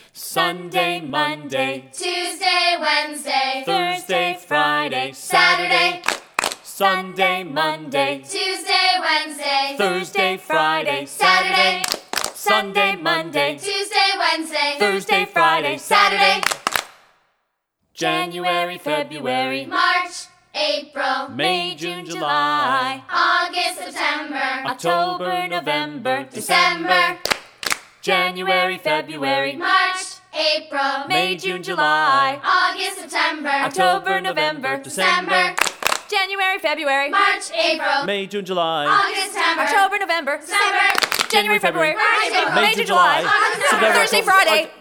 Sunday, Monday, Tuesday, Wednesday, Thursday, Friday, Saturday. Sunday, Monday, Tuesday, Wednesday, Thursday, Friday, Saturday. Sunday, Monday, Tuesday, Wednesday, Thursday, Friday, Saturday. January, February, March, April, May, June, July, August, September, October, November, December, January, February, March, April, May, June, July, August, September, October, November, December, January, February, March, April, May, June, July, August, September, October, November, December, January, February, March, April, May, June, July, August, September, Thursday, Friday,